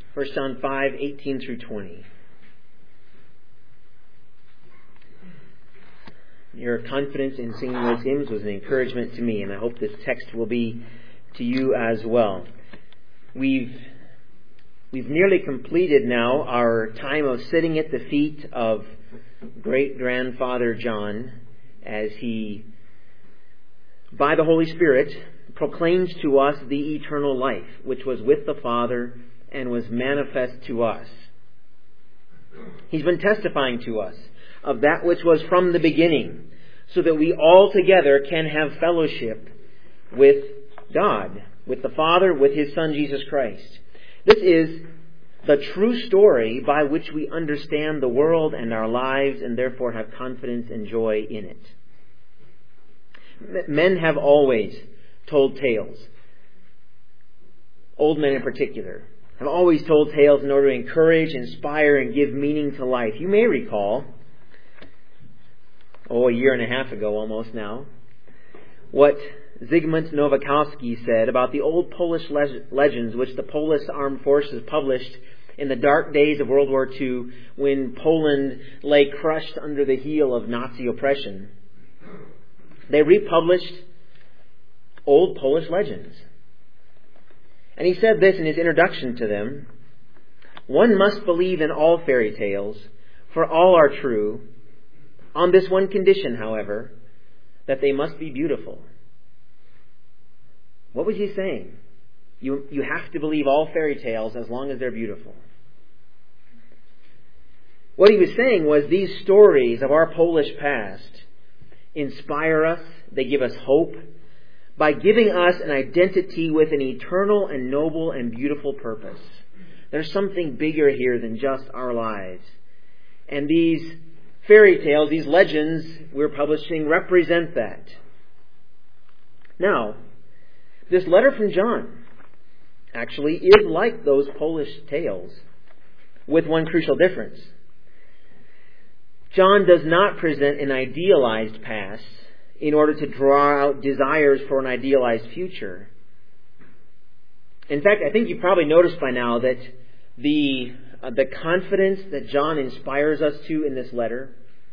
1 John 5:18 through 20. Your confidence in singing those hymns was an encouragement to me, and I hope this text will be to you as well. We've nearly completed now our time of sitting at the feet of great-grandfather John as he, by the Holy Spirit, proclaims to us the eternal life, which was with the Father and was manifest to us. He's been testifying to us of that which was from the beginning, so that we all together can have fellowship with God, with the Father, with His Son Jesus Christ. This is the true story by which we understand the world and our lives and therefore have confidence and joy in it. Men have always told tales. Old men in particular have always told tales in order to encourage, inspire, and give meaning to life. You may recall, a year and a half ago almost now, what Zygmunt Nowakowski said about the old Polish legends which the Polish Armed Forces published in the dark days of World War II when Poland lay crushed under the heel of Nazi oppression. They republished old Polish legends. And he said this in his introduction to them: "One must believe in all fairy tales, for all are true, on this one condition, however, that they must be beautiful." What was he saying? You have to believe all fairy tales as long as they're beautiful. What he was saying was these stories of our Polish past inspire us, they give us hope, by giving us an identity with an eternal and noble and beautiful purpose. There's something bigger here than just our lives. And these fairy tales, these legends we're publishing represent that. Now, this letter from John actually is like those Polish tales, with one crucial difference. John does not present an idealized past in order to draw out desires for an idealized future. In fact, I think you probably noticed by now that the confidence that John inspires us to in this letter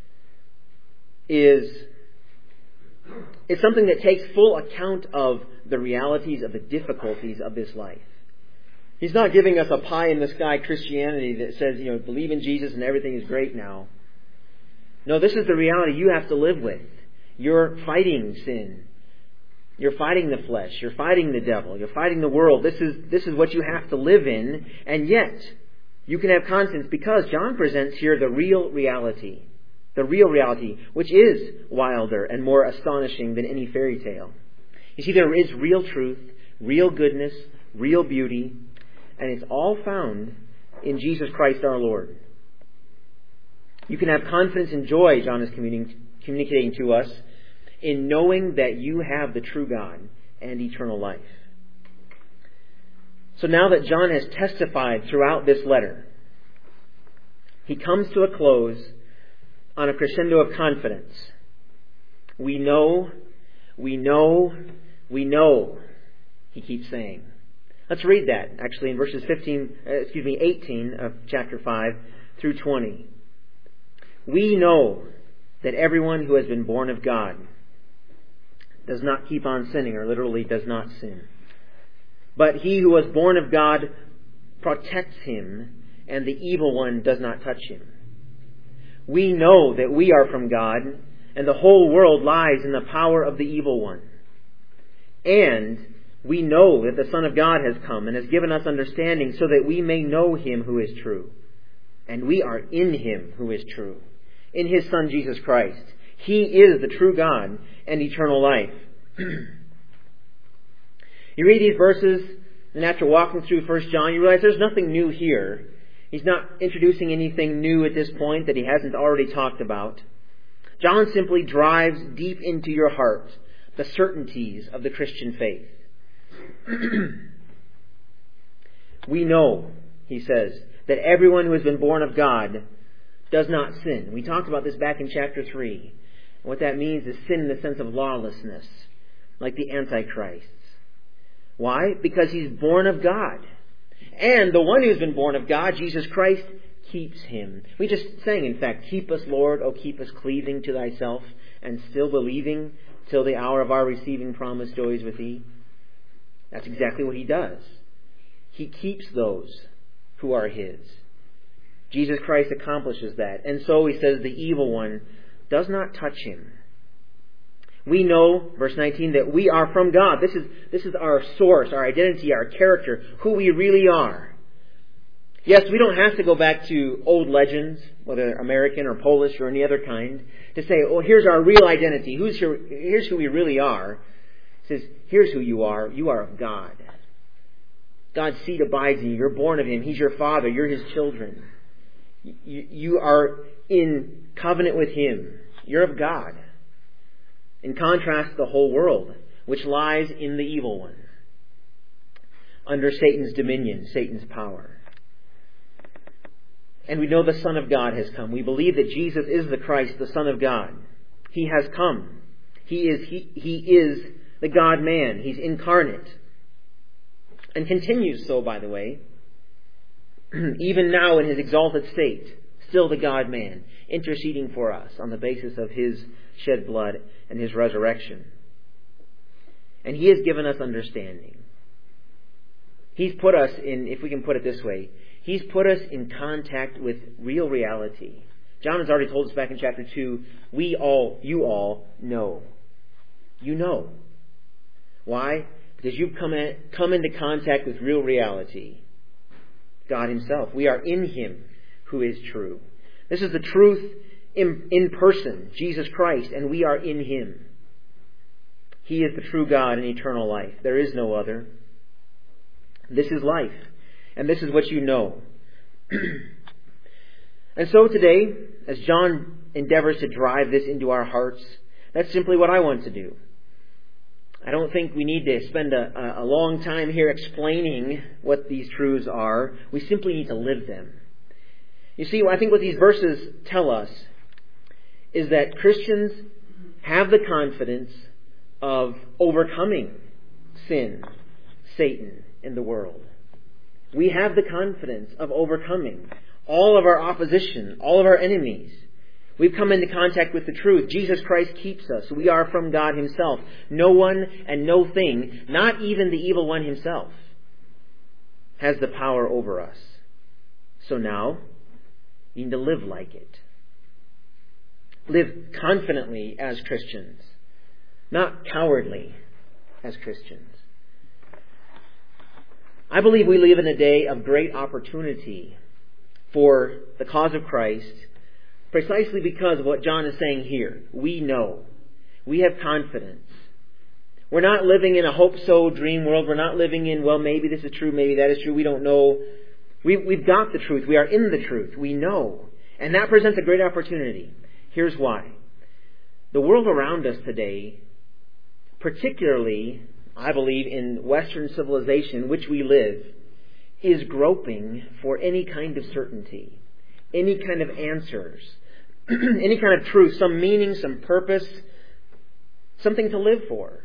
is something that takes full account of the realities of the difficulties of this life. He's not giving us a pie-in-the-sky Christianity that says, believe in Jesus and everything is great now. No, this is the reality you have to live with. You're fighting sin. You're fighting the flesh. You're fighting the devil. You're fighting the world. This is what you have to live in. And yet, you can have confidence because John presents here the real reality. The real reality, which is wilder and more astonishing than any fairy tale. You see, there is real truth, real goodness, real beauty, and it's all found in Jesus Christ our Lord. You can have confidence and joy, John is communicating to us, in knowing that you have the true God and eternal life. So now that John has testified throughout this letter, he comes to a close on a crescendo of confidence. We know, he keeps saying. Let's read that, actually, in verses 18 of chapter 5 through 20. We know that everyone who has been born of God does not keep on sinning, or literally does not sin. But he who was born of God protects him, and the evil one does not touch him. We know that we are from God, and the whole world lies in the power of the evil one. And we know that the Son of God has come and has given us understanding so that we may know Him who is true. And we are in Him who is true, in His Son Jesus Christ. He is the true God and eternal life. You read these verses, and after walking through 1 John, you realize there's nothing new here. He's not introducing anything new at this point that he hasn't already talked about. John simply drives deep into your heart the certainties of the Christian faith. We know, he says, that everyone who has been born of God does not sin. We talked about this back in chapter 3. What that means is sin in the sense of lawlessness, like the Antichrists. Why? Because he's born of God. And the one who's been born of God, Jesus Christ, keeps him. We just sang, in fact, keep us, Lord, O keep us cleaving to thyself, and still believing till the hour of our receiving promised joys with thee. That's exactly what he does. He keeps those who are his. Jesus Christ accomplishes that. And so he says the evil one does not touch him. We know, verse 19, that we are from God. This is our source, our identity, our character, who we really are. Yes, we don't have to go back to old legends, whether American or Polish or any other kind, to say, oh, here's our real identity. Here's who we really are. It says, here's who you are. You are of God. God's seed abides in you. You're born of him. He's your father. You're his children. You are in covenant with him. You're of God. In contrast to the whole world, which lies in the evil one, under Satan's dominion, Satan's power. And we know the Son of God has come. We believe that Jesus is the Christ, the Son of God. He has come. He is the God-man. He's incarnate. And continues so, by the way, even now in his exalted state, still the God-man, interceding for us on the basis of his shed blood and his resurrection. And he has given us understanding. He's put us in, if we can put it this way, he's put us in contact with real reality. John has already told us back in chapter 2, you all know. You know. Why? Because you've come into contact with real reality. God himself. We are in him who is true. This is the truth in person, Jesus Christ, and we are in him. He is the true God and eternal life. There is no other. This is life, and this is what you know. And so today, as John endeavors to drive this into our hearts, that's simply what I want to do. I don't think we need to spend a long time here explaining what these truths are. We simply need to live them. You see, I think what these verses tell us is that Christians have the confidence of overcoming sin, Satan, in the world. We have the confidence of overcoming all of our opposition, all of our enemies. We've come into contact with the truth. Jesus Christ keeps us. We are from God himself. No one and no thing, not even the evil one himself, has the power over us. So now, we need to live like it. Live confidently as Christians, not cowardly as Christians. I believe we live in a day of great opportunity for the cause of Christ, precisely because of what John is saying here. We know. We have confidence. We're not living in a hope-so dream world. We're not living in, well, maybe this is true, maybe that is true. We don't know. We've got the truth. We are in the truth. We know. And that presents a great opportunity. Here's why. The world around us today, particularly, I believe, in Western civilization in which we live, is groping for any kind of certainty, any kind of answers, any kind of truth, some meaning, some purpose, something to live for.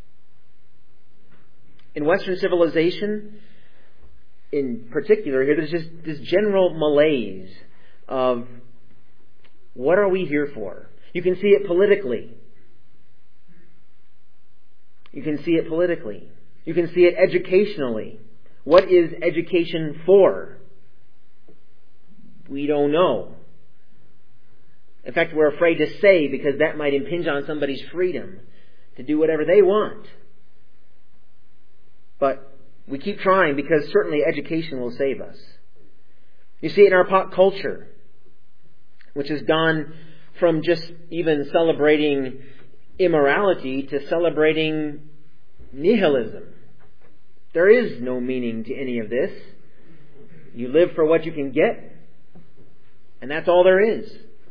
In Western civilization, in particular, here there's just this general malaise of what are we here for? You can see it politically. You can see it politically. You can see it educationally. What is education for? We don't know. In fact, we're afraid to say because that might impinge on somebody's freedom to do whatever they want. But we keep trying because certainly education will save us. You see it in our pop culture, which has gone from just even celebrating immorality to celebrating nihilism. There is no meaning to any of this. You live for what you can get, and that's all there is.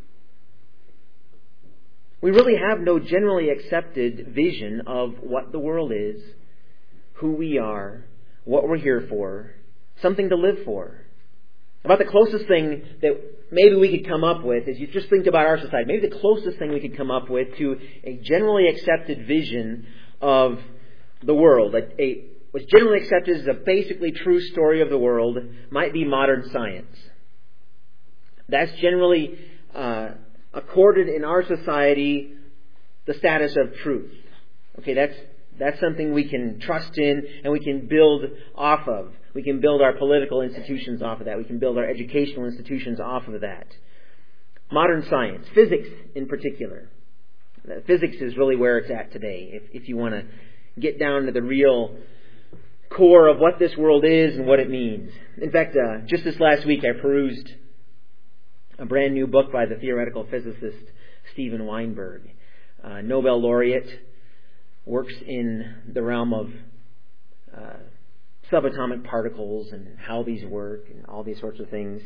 We really have no generally accepted vision of what the world is, who we are, what we're here for, something to live for. About the closest thing that maybe we could come up with, as you just think about our society, maybe the closest thing we could come up with to a generally accepted vision of the world, what's generally accepted as a basically true story of the world might be modern science. That's generally accorded in our society the status of truth. Okay, that's something we can trust in and we can build off of. We can build our political institutions off of that. We can build our educational institutions off of that. Modern science, physics in particular. Physics is really where it's at today. If you want to get down to the real core of what this world is and what it means. In fact, just this last week I perused a brand new book by the theoretical physicist Steven Weinberg, Nobel laureate, works in the realm of subatomic particles and how these work and all these sorts of things.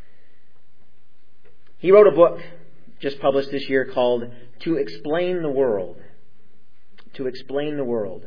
He wrote a book just published this year called To Explain the World. To Explain the World.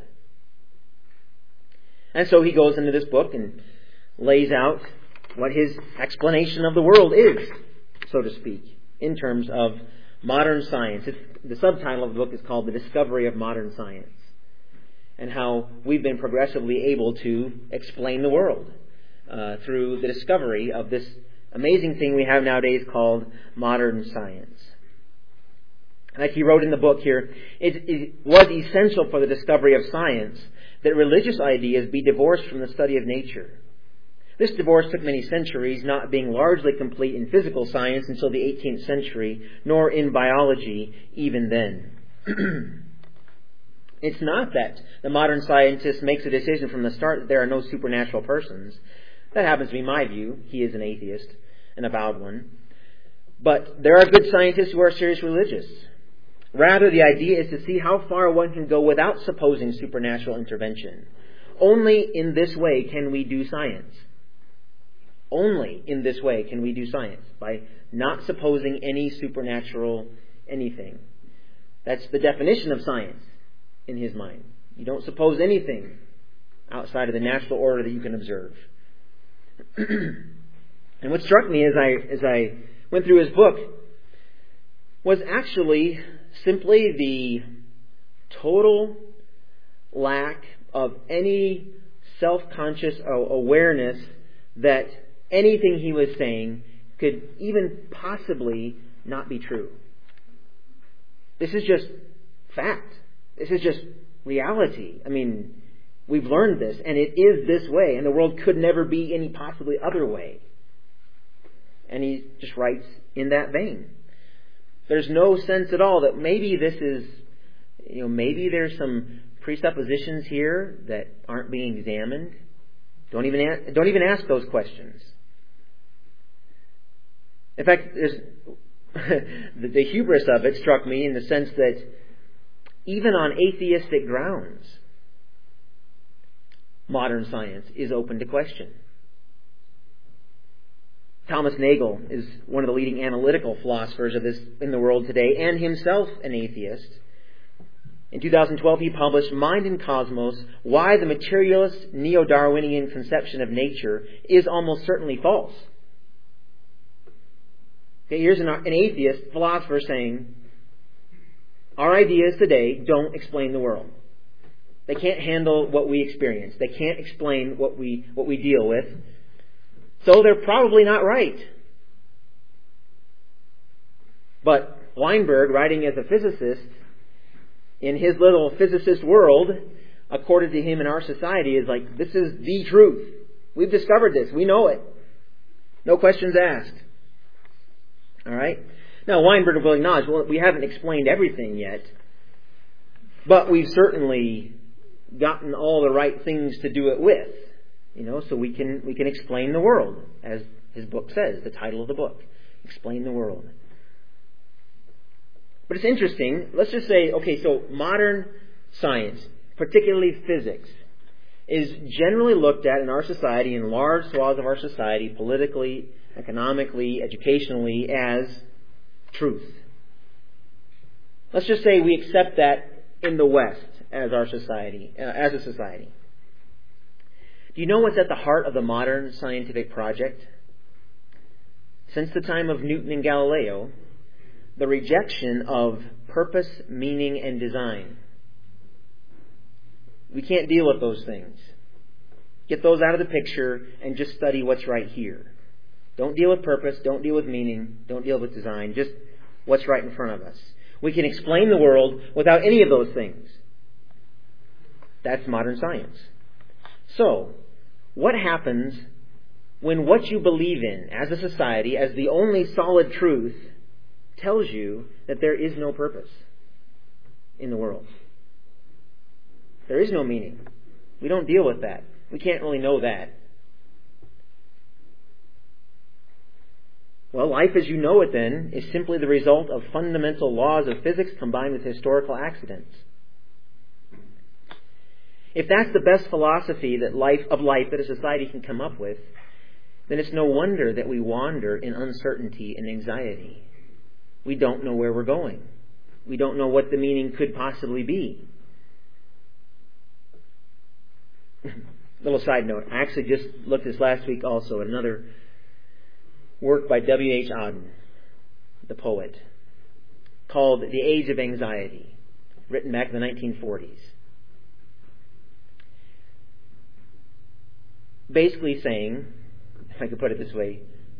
And so he goes into this book and lays out what his explanation of the world is, so to speak, in terms of modern science. The subtitle of the book is called The Discovery of Modern Science, and how we've been progressively able to explain the world through the discovery of this amazing thing we have nowadays called modern science. Like he wrote in the book here, it was essential for the discovery of science that religious ideas be divorced from the study of nature. This divorce took many centuries, not being largely complete in physical science until the 18th century, nor in biology even then. It's not that the modern scientist makes a decision from the start that there are no supernatural persons. That happens to be my view. He is an atheist, an avowed one. But there are good scientists who are serious religious. Rather, the idea is to see how far one can go without supposing supernatural intervention. Only in this way can we do science. Only in this way can we do science, by not supposing any supernatural anything. That's the definition of science in his mind. You don't suppose anything outside of the natural order that you can observe. And what struck me as I went through his book was actually simply the total lack of any self-conscious awareness that anything he was saying could even possibly not be true. This is just fact. This is just reality. I mean, we've learned this, and it is this way, and the world could never be any possibly other way. And he just writes in that vein. There's no sense at all that maybe this is, maybe there's some presuppositions here that aren't being examined. Don't even ask those questions. In fact, the hubris of it struck me in the sense that even on atheistic grounds, modern science is open to question. Thomas Nagel is one of the leading analytical philosophers of this in the world today, and himself an atheist. In 2012, he published Mind and Cosmos, Why the Materialist Neo-Darwinian Conception of Nature is Almost Certainly False. Okay, here's an atheist philosopher saying, our ideas today don't explain the world. They can't handle what we experience. They can't explain what we deal with. So they're probably not right. But Weinberg, writing as a physicist, in his little physicist world, according to him in our society, is like, this is the truth. We've discovered this. We know it. No questions asked. All right? Now, Weinberg will acknowledge, well, we haven't explained everything yet, but we've certainly gotten all the right things to do it with. So we can explain the world, as his book says, the title of the book, Explain the World. But it's interesting. Let's just say, okay, so modern science, particularly physics, is generally looked at in our society, in large swaths of our society, politically, economically, educationally, as truth. Let's just say we accept that in the West as our society, as a society. Do you know what's at the heart of the modern scientific project? Since the time of Newton and Galileo, the rejection of purpose, meaning, and design. We can't deal with those things. Get those out of the picture and just study what's right here. Don't deal with purpose. Don't deal with meaning. Don't deal with design. Just what's right in front of us. We can explain the world without any of those things. That's modern science. So, what happens when what you believe in as a society, as the only solid truth, tells you that there is no purpose in the world? There is no meaning. We don't deal with that. We can't really know that. Well, life as you know it then is simply the result of fundamental laws of physics combined with historical accidents. If that's the best philosophy that life that a society can come up with, then it's no wonder that we wander in uncertainty and anxiety. We don't know where we're going. We don't know what the meaning could possibly be. Little side note, I actually just looked this last week also at another work by W.H. Auden, the poet, called The Age of Anxiety, written back in the 1940s. Basically saying, if I could put it this way,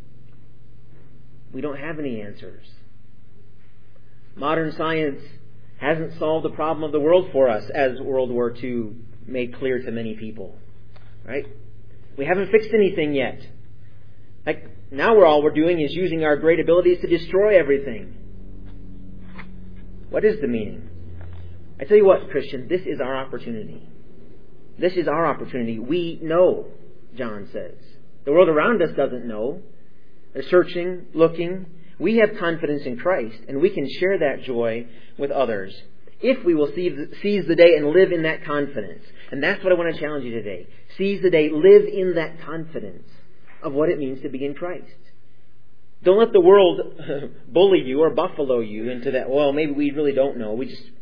we don't have any answers. Modern science hasn't solved the problem of the world for us, as World War II made clear to many people. Right? We haven't fixed anything yet. Like, now all we're doing is using our great abilities to destroy everything. What is the meaning? I tell you what, Christian, this is our opportunity. This is our opportunity. We know, John says. The world around us doesn't know. They're searching, looking. We have confidence in Christ, and we can share that joy with others if we will seize the day and live in that confidence. And that's what I want to challenge you today. Seize the day, live in that confidence of what it means to be in Christ. Don't let the world bully you or buffalo you into that, well, maybe we really don't know.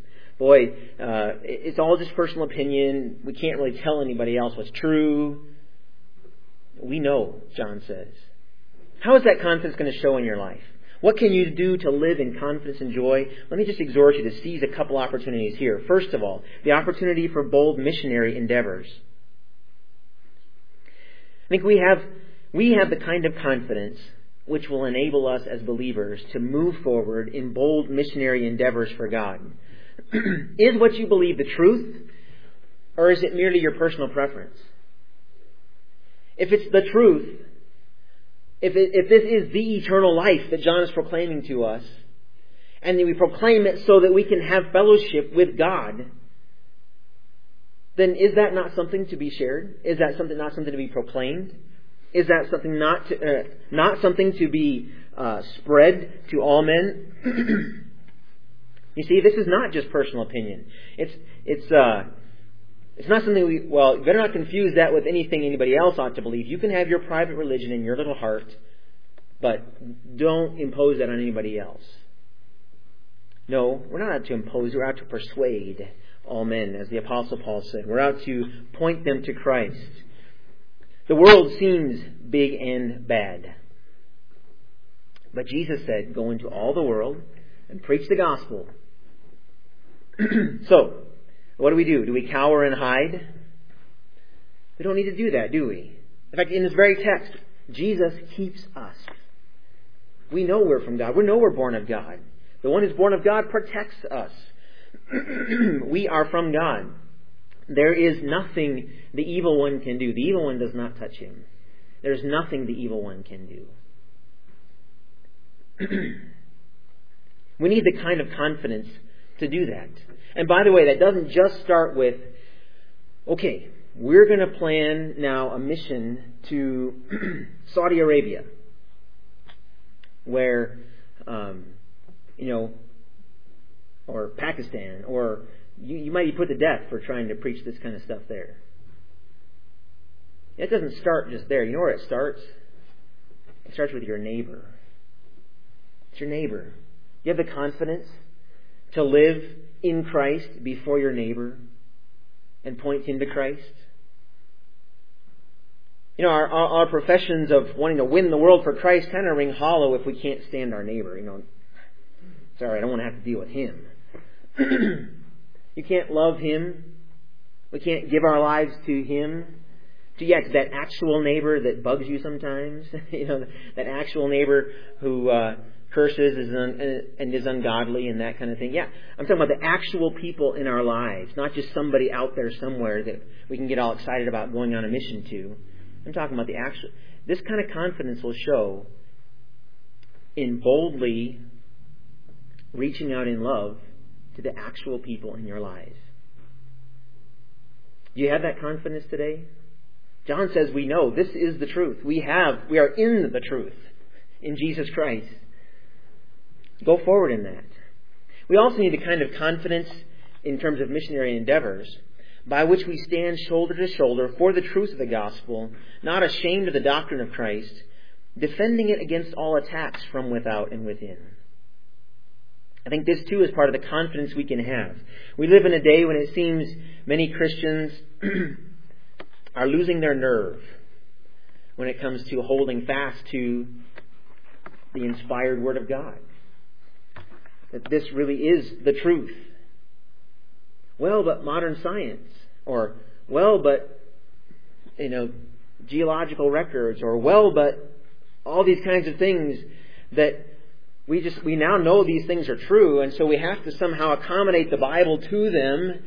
It's all just personal opinion. We can't really tell anybody else what's true. We know, John says. How is that confidence going to show in your life? What can you do to live in confidence and joy? Let me just exhort you to seize a couple opportunities here. First of all, the opportunity for bold missionary endeavors. I think we have the kind of confidence which will enable us as believers to move forward in bold missionary endeavors for God. Is what you believe the truth, or is it merely your personal preference? If it's the truth, if this is the eternal life that John is proclaiming to us, and we proclaim it so that we can have fellowship with God, then is that not something to be shared? Is that not something to be proclaimed? Is that something not something to be spread to all men? You see, this is not just personal opinion. It's not something you better not confuse that with anything anybody else ought to believe. You can have your private religion in your little heart, but don't impose that on anybody else. No, we're not out to impose, we're out to persuade all men, as the Apostle Paul said. We're out to point them to Christ. The world seems big and bad. But Jesus said, go into all the world and preach the gospel. So, what do? Do we cower and hide? We don't need to do that, do we? In fact, in this very text, Jesus keeps us. We know we're from God. We know we're born of God. The one who's born of God protects us. We are from God. There is nothing the evil one can do. The evil one does not touch him. There's nothing the evil one can do. We need the kind of confidence to do that. And by the way, that doesn't just start with, okay, we're going to plan now a mission to Saudi Arabia, where, or Pakistan, or you might be put to death for trying to preach this kind of stuff there. It doesn't start just there. You know where it starts? It starts with your neighbor. It's your neighbor. You have the confidence to live in Christ before your neighbor and point him to Christ. You know, our professions of wanting to win the world for Christ kind of ring hollow if we can't stand our neighbor. Sorry, I don't want to have to deal with him. You can't love him. We can't give our lives to him. to that actual neighbor that bugs you sometimes, that actual neighbor who curses and is ungodly and that kind of thing. Yeah, I'm talking about the actual people in our lives, not just somebody out there somewhere that we can get all excited about going on a mission to. I'm talking about the actual. This kind of confidence will show in boldly reaching out in love to the actual people in your lives. Do you have that confidence today? John says we know this is the truth. We are in the truth in Jesus Christ. Go forward in that. We also need the kind of confidence in terms of missionary endeavors by which we stand shoulder to shoulder for the truth of the gospel, not ashamed of the doctrine of Christ, defending it against all attacks from without and within. I think this too is part of the confidence we can have. We live in a day when it seems many Christians are losing their nerve when it comes to holding fast to the inspired Word of God. That this really is the truth. Well, but modern science, or well, but geological records, or well, but all these kinds of things that we now know these things are true, and so we have to somehow accommodate the Bible to them.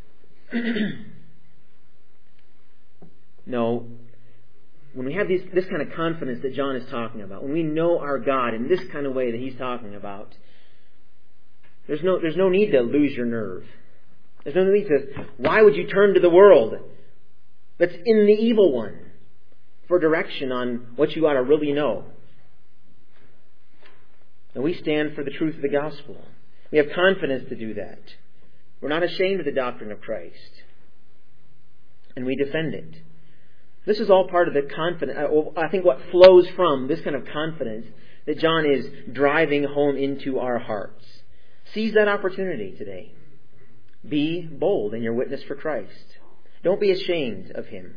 No. When we have this kind of confidence that John is talking about, when we know our God in this kind of way that he's talking about, there's no need to lose your nerve. There's no need to, why would you turn to the world that's in the evil one for direction on what you ought to really know? And we stand for the truth of the gospel. We have confidence to do that. We're not ashamed of the doctrine of Christ. And we defend it. This is all part of the confidence, I think what flows from this kind of confidence that John is driving home into our hearts. Seize that opportunity today. Be bold in your witness for Christ. Don't be ashamed of Him.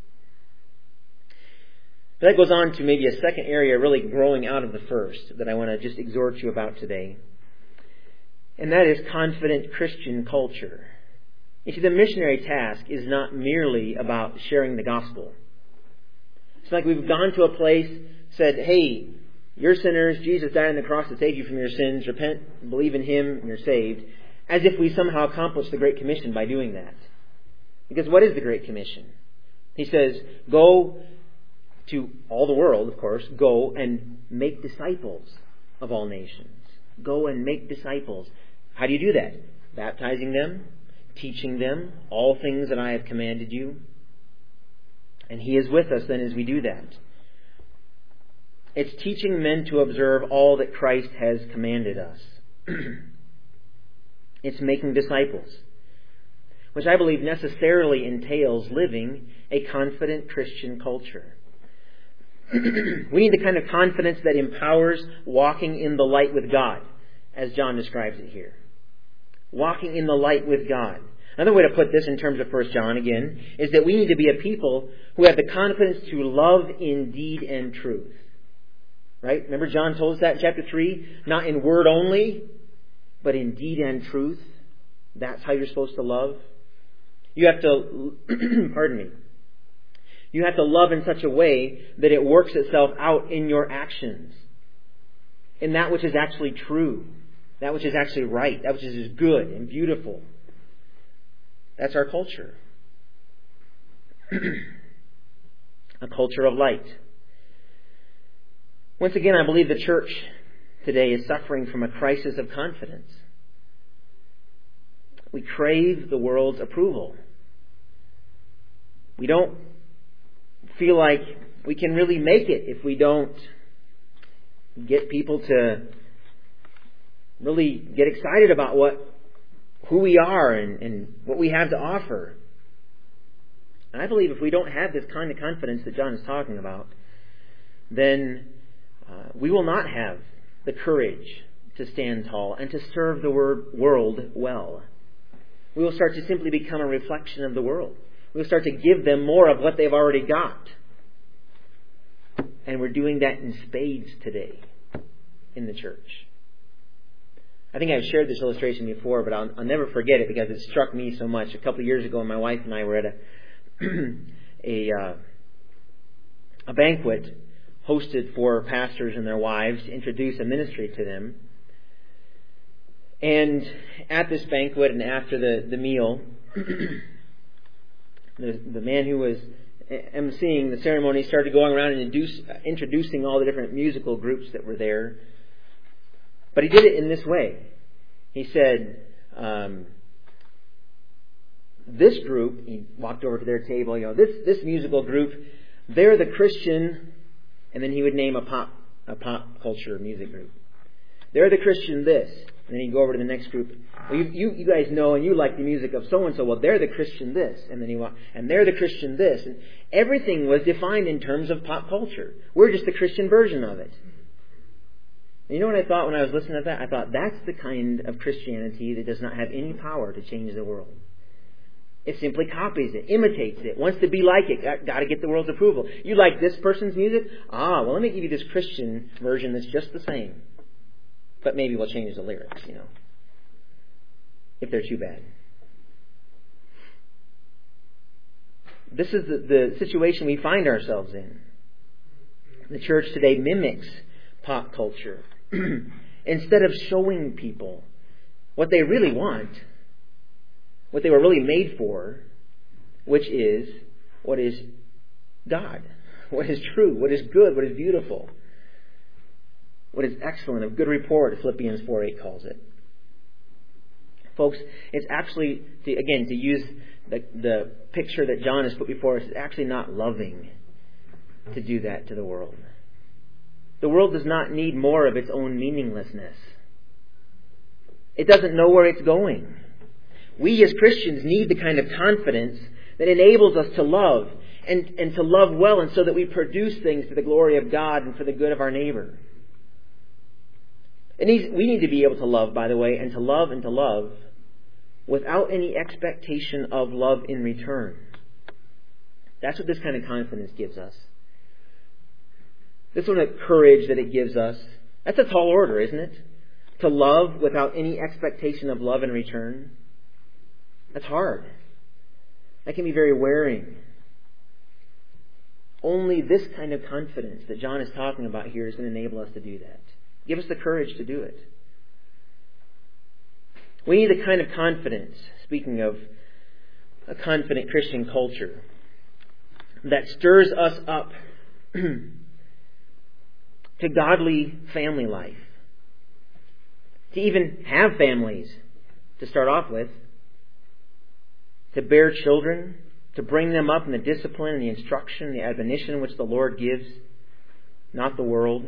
That goes on to maybe a second area really growing out of the first that I want to just exhort you about today. And that is confident Christian culture. You see, the missionary task is not merely about sharing the gospel. It's like we've gone to a place, said, hey, you're sinners, Jesus died on the cross to save you from your sins, repent, believe in Him, and you're saved, as if we somehow accomplished the Great Commission by doing that. Because what is the Great Commission? He says, go to all the world, of course, go and make disciples of all nations. Go and make disciples. How do you do that? Baptizing them, teaching them all things that I have commanded you. And He is with us then as we do that. It's teaching men to observe all that Christ has commanded us. It's making disciples, which I believe necessarily entails living a confident Christian culture. We need the kind of confidence that empowers walking in the light with God, as John describes it here. Walking in the light with God. Another way to put this in terms of 1 John again is that we need to be a people who have the confidence to love in deed and truth. Right? Remember John told us that in chapter 3? Not in word only, but in deed and truth. That's how you're supposed to love. You have to, you have to love in such a way that it works itself out in your actions. In that which is actually true. That which is actually right. That which is good and beautiful. That's our culture. A culture of light. Once again, I believe the church today is suffering from a crisis of confidence. We crave the world's approval. We don't feel like we can really make it if we don't get people to really get excited about who we are and what we have to offer. And I believe if we don't have this kind of confidence that John is talking about, then we will not have the courage to stand tall and to serve the world well. We will start to simply become a reflection of the world. We will start to give them more of what they've already got. And we're doing that in spades today in the church. I think I've shared this illustration before, but I'll never forget it because it struck me so much. A couple of years ago, my wife and I were at a banquet hosted for pastors and their wives to introduce a ministry to them. And at this banquet and after the meal, the man who was emceeing the ceremony started going around and introducing all the different musical groups that were there. But he did it in this way. He said, this group, he walked over to their table, this musical group, they're the Christian, and then he would name a pop culture music group. They're the Christian this. And then he'd go over to the next group. Well, you guys know and you like the music of so-and-so. Well, they're the Christian this. And then and they're the Christian this. And everything was defined in terms of pop culture. We're just the Christian version of it. And you know what I thought when I was listening to that? I thought that's the kind of Christianity that does not have any power to change the world. It simply copies it, imitates it, wants to be like it, got to get the world's approval. You like this person's music? Well, let me give you this Christian version that's just the same. But maybe we'll change the lyrics, if they're too bad. This is the situation we find ourselves in. The church today mimics pop culture instead of showing people what they really want, what they were really made for, which is what is God, what is true, what is good, what is beautiful. What is excellent, of good report, Philippians 4:8 calls it. Folks, it's actually, to use the picture that John has put before us, it's actually not loving to do that to the world. The world does not need more of its own meaninglessness. It doesn't know where it's going. We as Christians need the kind of confidence that enables us to love, and to love well, and so that we produce things for the glory of God and for the good of our neighbor. We need to be able to love, by the way, and to love without any expectation of love in return. That's what this kind of confidence gives us. This sort of courage that it gives us, that's a tall order, isn't it? To love without any expectation of love in return. That's hard. That can be very wearing. Only this kind of confidence that John is talking about here is going to enable us to do that. Give us the courage to do it. We need a kind of confidence, speaking of a confident Christian culture, that stirs us up to godly family life. To even have families to start off with. To bear children. To bring them up in the discipline and the instruction, the admonition which the Lord gives, not the world.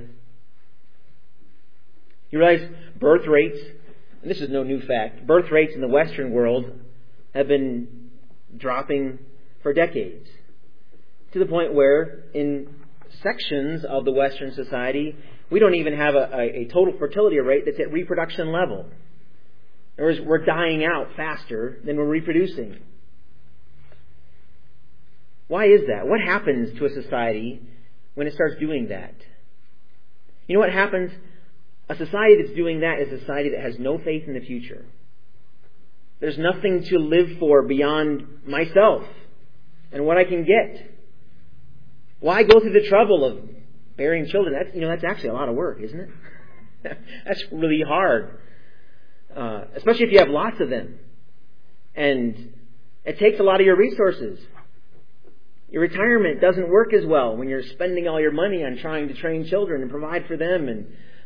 You realize birth rates, and this is no new fact, birth rates in the Western world have been dropping for decades. To the point where in sections of the Western society, we don't even have a total fertility rate that's at reproduction level. In other words, we're dying out faster than we're reproducing. Why is that? What happens to a society when it starts doing that? You know what happens? A society that's doing that is a society that has no faith in the future. There's nothing to live for beyond myself and what I can get. Why go through the trouble of bearing children? That's actually a lot of work, isn't it? That's really hard. Especially if you have lots of them. And it takes a lot of your resources. Your retirement doesn't work as well when you're spending all your money on trying to train children and provide for them and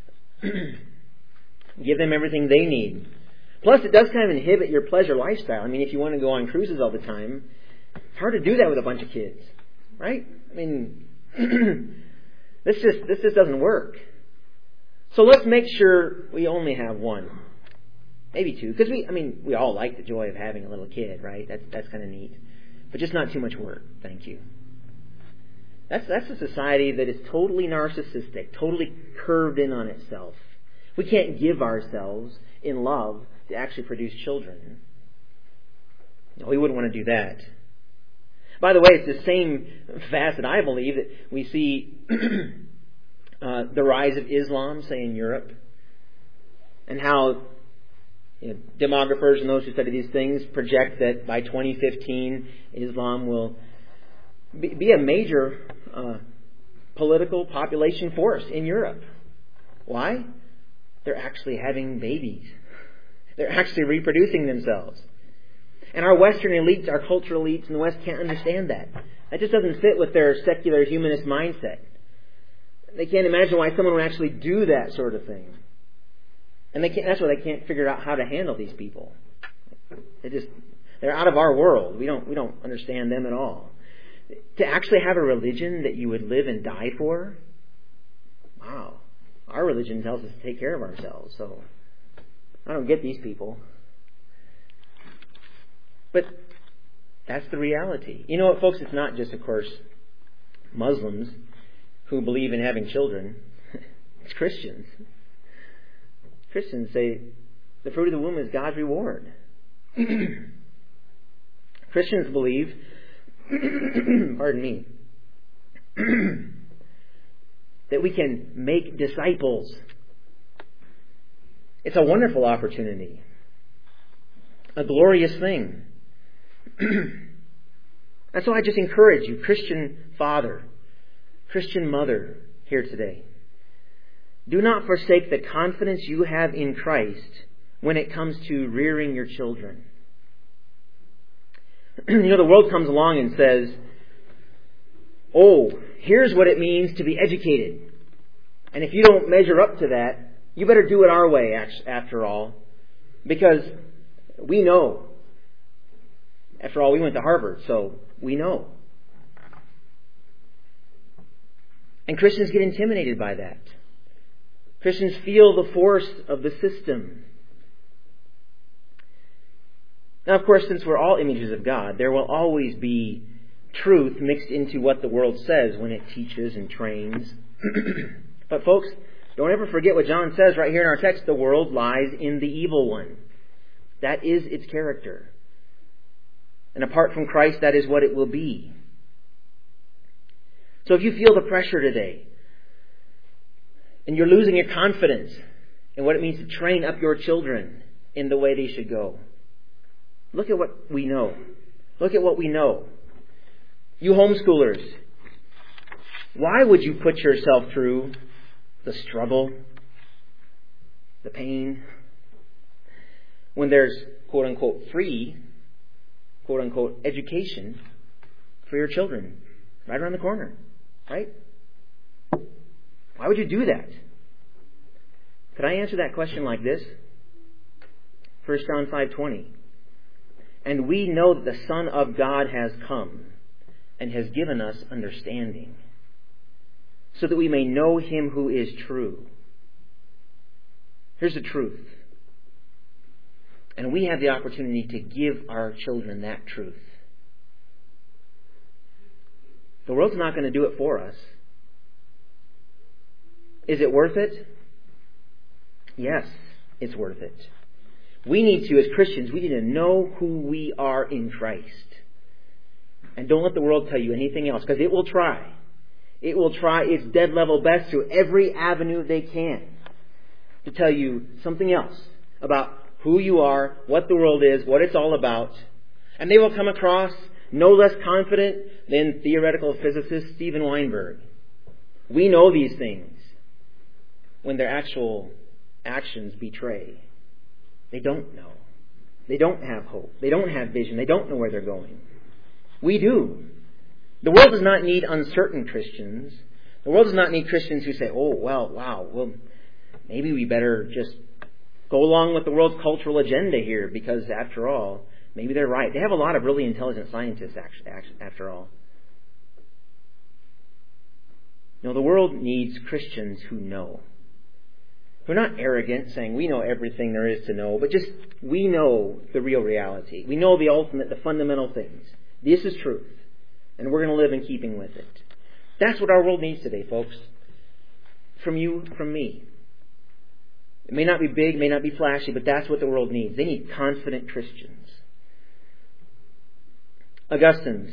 give them everything they need. Plus, it does kind of inhibit your pleasure lifestyle. I mean, if you want to go on cruises all the time, it's hard to do that with a bunch of kids, right? I mean, this just doesn't work. So let's make sure we only have one, maybe two, because we all like the joy of having a little kid, right? That's kind of neat, but just not too much work. Thank you. That's a society that is totally narcissistic, totally curved in on itself. We can't give ourselves in love to actually produce children. No, we wouldn't want to do that. By the way, it's the same facet, I believe, that we see the rise of Islam, say, in Europe, and how demographers and those who study these things project that by 2015, Islam will be a major political population force in Europe. Why? They're actually having babies. They're actually reproducing themselves. And our Western elites, our cultural elites in the West can't understand that. That just doesn't fit with their secular humanist mindset. They can't imagine why someone would actually do that sort of thing. And that's why they can't figure out how to handle these people. They're out of our world. We don't understand them at all. To actually have a religion that you would live and die for? Wow. Our religion tells us to take care of ourselves, so I don't get these people. But that's the reality. You know what, folks? It's not just, of course, Muslims who believe in having children. It's Christians. Christians say the fruit of the womb is God's reward. Christians believe, pardon me, that we can make disciples. It's a wonderful opportunity. A glorious thing. And so I just encourage you, Christian father, Christian mother here today, do not forsake the confidence you have in Christ when it comes to rearing your children. You know, the world comes along and says, oh, here's what it means to be educated. And if you don't measure up to that, you better do it our way, after all. Because we know. After all, we went to Harvard, so we know. And Christians get intimidated by that. Christians feel the force of the system. Now, of course, since we're all images of God, there will always be truth mixed into what the world says when it teaches and trains. But folks, don't ever forget what John says right here in our text. The world lies in the evil one. That is its character. And apart from Christ, that is what it will be. So if you feel the pressure today, and you're losing your confidence in what it means to train up your children in the way they should go, look at what we know. Look at what we know. You homeschoolers, why would you put yourself through the struggle, the pain, when there's quote-unquote free, quote-unquote education for your children right around the corner, right? Why would you do that? Could I answer that question like this? 1 John 5:20. And we know that the Son of God has come and has given us understanding, so that we may know Him who is true. Here's the truth. And we have the opportunity to give our children that truth. The world's not going to do it for us. Is it worth it? Yes, it's worth it. We need to, as Christians, we need to know who we are in Christ. And don't let the world tell you anything else, because it will try. It will try its dead level best through every avenue they can to tell you something else about who you are, what the world is, what it's all about. And they will come across no less confident than theoretical physicist Steven Weinberg. We know these things when their actual actions betray. They don't know. They don't have hope. They don't have vision. They don't know where they're going. We do. The world does not need uncertain Christians. The world does not need Christians who say, oh, well, maybe we better just go along with the world's cultural agenda here, because after all, maybe they're right. They have a lot of really intelligent scientists, after all. No, the world needs Christians who know. We're not arrogant, saying we know everything there is to know, but just we know the real reality. We know the ultimate, the fundamental things. This is truth, and we're going to live in keeping with it. That's what our world needs today, folks. From you, from me. It may not be big, may not be flashy, but that's what the world needs. They need confident Christians. Augustine's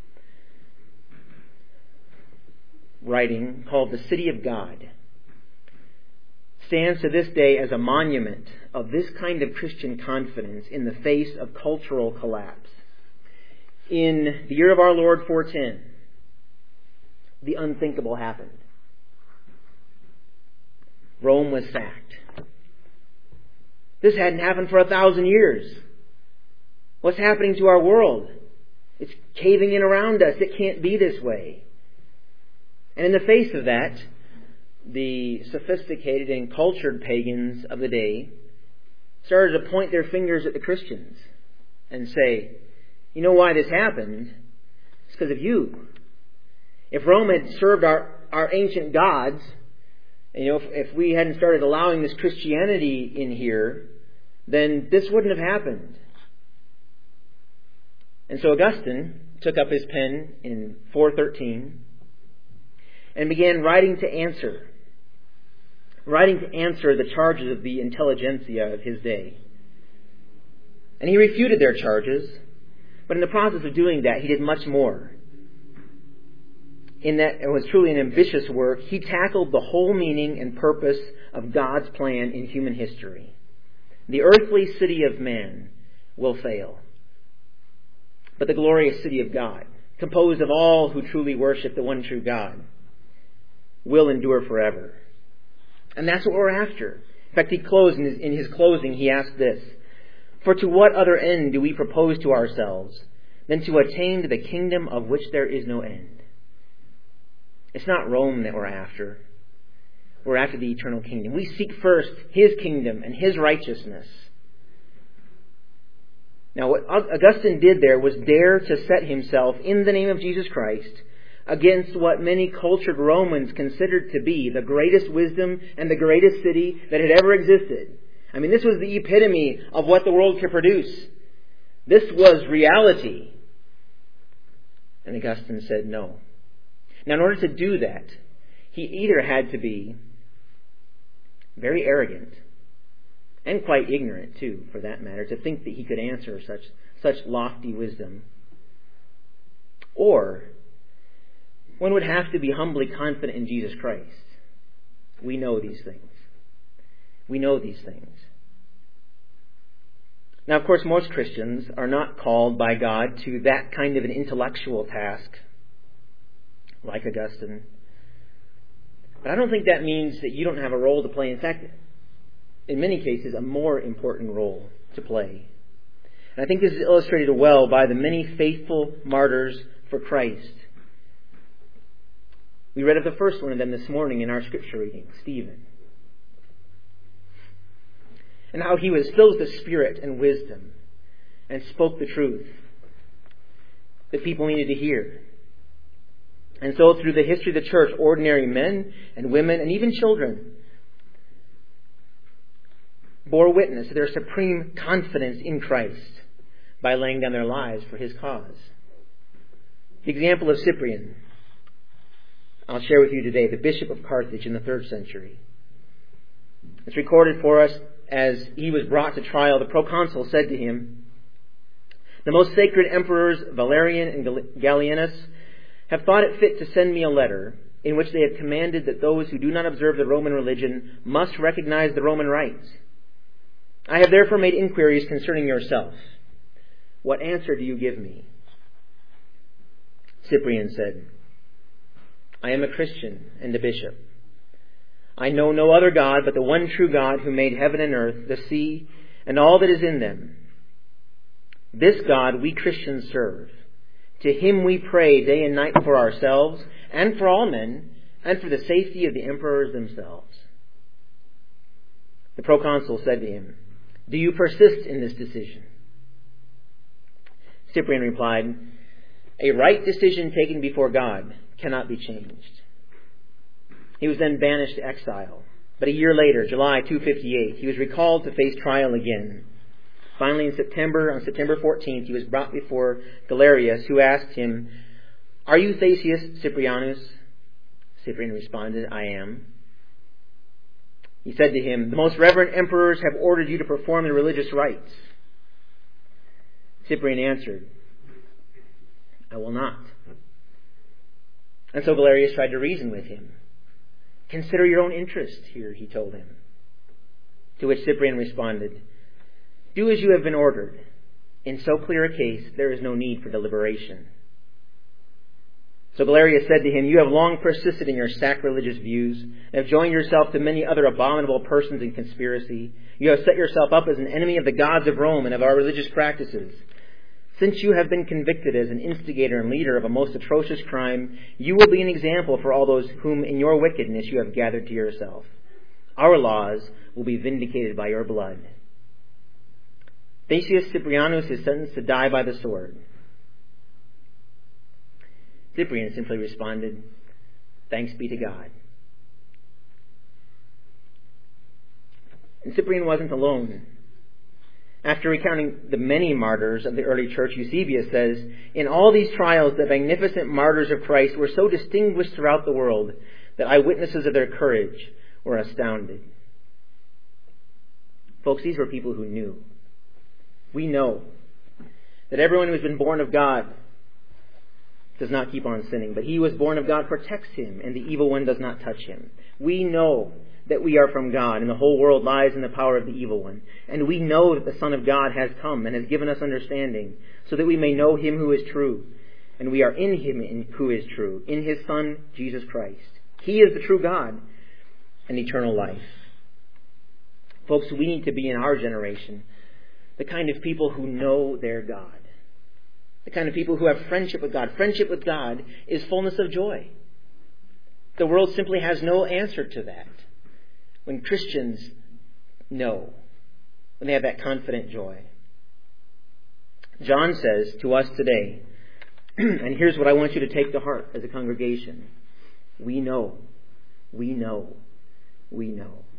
writing, called The City of God, stands to this day as a monument of this kind of Christian confidence in the face of cultural collapse. In the year of our Lord 410, the unthinkable happened. Rome was sacked. This hadn't happened for 1,000 years. What's happening to our world? It's caving in around us. It can't be this way. And in the face of that, the sophisticated and cultured pagans of the day started to point their fingers at the Christians and say, you know why this happened? It's because of you. If Rome had served our ancient gods, and if we hadn't started allowing this Christianity in here, then this wouldn't have happened. And so Augustine took up his pen in 413 and began writing to answer the charges of the intelligentsia of his day. And he refuted their charges, but in the process of doing that, he did much more. In that it was truly an ambitious work, he tackled the whole meaning and purpose of God's plan in human history. The earthly city of man will fail, but the glorious city of God, composed of all who truly worship the one true God, will endure forever. And that's what we're after. In fact, he closed in his closing, he asked this, "For to what other end do we propose to ourselves than to attain to the kingdom of which there is no end?" It's not Rome that we're after. We're after the eternal kingdom. We seek first His kingdom and His righteousness. Now, what Augustine did there was dare to set himself in the name of Jesus Christ against what many cultured Romans considered to be the greatest wisdom and the greatest city that had ever existed. I mean, this was the epitome of what the world could produce. This was reality. And Augustine said no. Now, in order to do that, he either had to be very arrogant and quite ignorant, too, for that matter, to think that he could answer such lofty wisdom. Or one would have to be humbly confident in Jesus Christ. We know these things. We know these things. Now, of course, most Christians are not called by God to that kind of an intellectual task, like Augustine. But I don't think that means that you don't have a role to play. In fact, in many cases, a more important role to play. And I think this is illustrated well by the many faithful martyrs for Christ. We read of the first one of them this morning in our scripture reading, Stephen. And how he was filled with the Spirit and wisdom and spoke the truth that people needed to hear. And so through the history of the church, ordinary men and women and even children bore witness to their supreme confidence in Christ by laying down their lives for His cause. The example of Cyprian, I'll share with you today, the Bishop of Carthage in the 3rd century. It's recorded for us as he was brought to trial. The proconsul said to him, "The most sacred emperors Valerian and Gallienus have thought it fit to send me a letter in which they have commanded that those who do not observe the Roman religion must recognize the Roman rites. I have therefore made inquiries concerning yourself. What answer do you give me?" Cyprian said, "I am a Christian and a bishop. I know no other God but the one true God who made heaven and earth, the sea, and all that is in them. This God we Christians serve. To Him we pray day and night for ourselves and for all men and for the safety of the emperors themselves." The proconsul said to him, "Do you persist in this decision?" Cyprian replied, "A right decision taken before God cannot be changed." He was then banished to exile. But a year later, July 258, he was recalled to face trial again. Finally, on September 14th, he was brought before Galerius, who asked him, "Are you Thasius Cyprianus?" Cyprian responded, "I am." He said to him, "The most reverend emperors have ordered you to perform the religious rites." Cyprian answered, "I will not." And so Galerius tried to reason with him. "Consider your own interest here," he told him. To which Cyprian responded, "Do as you have been ordered. In so clear a case, there is no need for deliberation." So Galerius said to him, "You have long persisted in your sacrilegious views, and have joined yourself to many other abominable persons in conspiracy. You have set yourself up as an enemy of the gods of Rome and of our religious practices. Since you have been convicted as an instigator and leader of a most atrocious crime, you will be an example for all those whom in your wickedness you have gathered to yourself. Our laws will be vindicated by your blood." Thasius Cyprianus is sentenced to die by the sword. Cyprian simply responded, "Thanks be to God." And Cyprian wasn't alone. After recounting the many martyrs of the early church, Eusebius says, "In all these trials, the magnificent martyrs of Christ were so distinguished throughout the world that eyewitnesses of their courage were astounded." Folks, these were people who knew. We know that everyone who has been born of God does not keep on sinning, but he who was born of God protects him, and the evil one does not touch him. We know that we are from God, and the whole world lies in the power of the evil one. And we know that the Son of God has come and has given us understanding, so that we may know him who is true. And we are in him who is true, in his Son, Jesus Christ. He is the true God and eternal life. Folks, we need to be in our generation the kind of people who know their God. The kind of people who have friendship with God. Friendship with God is fullness of joy. The world simply has no answer to that. When Christians know, when they have that confident joy. John says to us today, and here's what I want you to take to heart as a congregation: we know, we know, we know.